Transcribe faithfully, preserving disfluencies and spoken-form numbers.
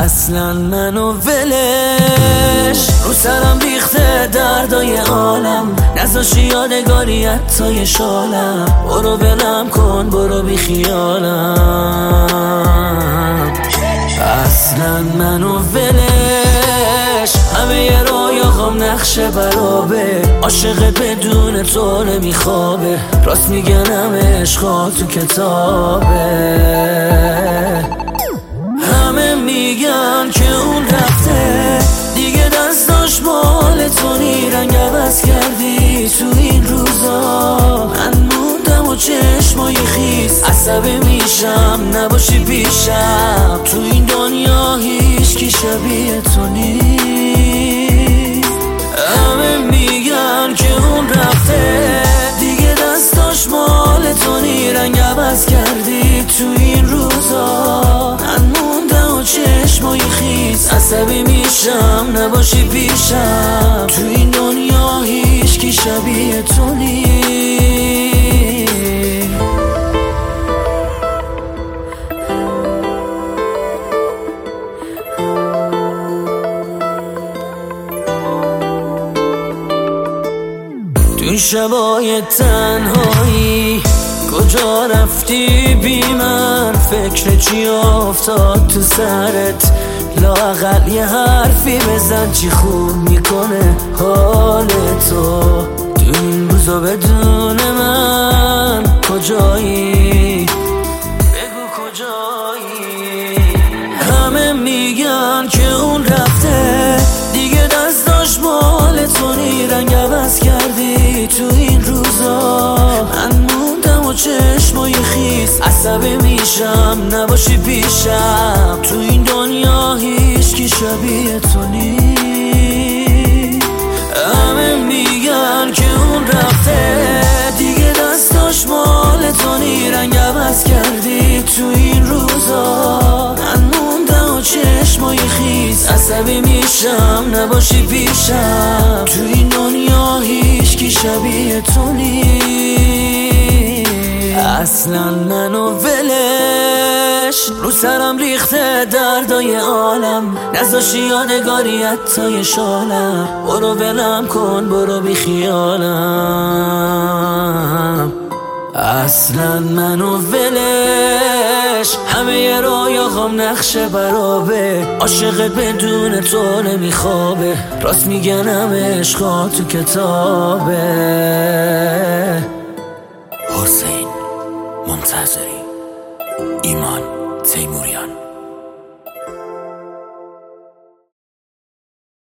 اصلا منو ولش رو سرم ریخته دردای عالم، نذاشی یادگاری حتی شالم. برو ولم کن برو بی خیالم. اصلا منو ولش همه رویاهام نقشه برابه، عاشق بدون تو نمیخوابه. راست میگنم عشقا تو کتابه. همه میگن که اون رفته دیگه، دستاش مال تو نی. رنگ عوض کردی تو این روزا، من موندم و چشمای خیس. عصبی میشم نباشی پیشم، تو این دنیا هیچ کی شبیه تو نی. همه میگن که اون رفته دیگه، دستاش مال تو نی. رنگ عوض کردی تو این روزا، من موندم و چشمای خیس. عصبی میشم نباشی پیشم، تو این دنیا هیچ کی شبیه تو نی. تو شبای تنهایی کجا رفتی بی من؟ فکر چی افتاد تو سرت؟ لااقل یه حرفی بزن، چی خوب میکنه حال تو؟ تو این روزا بدون من کجایی؟ بگو کجایی؟ همه میگن که اون رفته دیگه، دستاش مال تو نی. رنگ عوض کردی تو این روزا، من موندم و چشمای خیس. عصبی میشم نباشی پیشم، تو این دنیا هیچ کی شبیه تو نی. همه میگن که اون رفته دیگه، دستاش مال تو نی. رنگ عوض کردی تو این روزا، من موندم و چشمای خیس. عصبی میشم نباشی پیشم، تو این دنیا هیچ کی شبیه تو نی. اصلا منو ولش رو سرم ریخته دردای عالم، نذاشی یادگاری حتی شالم. برو ولم کن برو بی خیالم. اصلا منو ولش همه رویاهام نقشه برابه، عاشق بدون تو نمیخوابه. راست میگنم عشقا تو کتابه. حسین منتظری، ایمان تیموریان.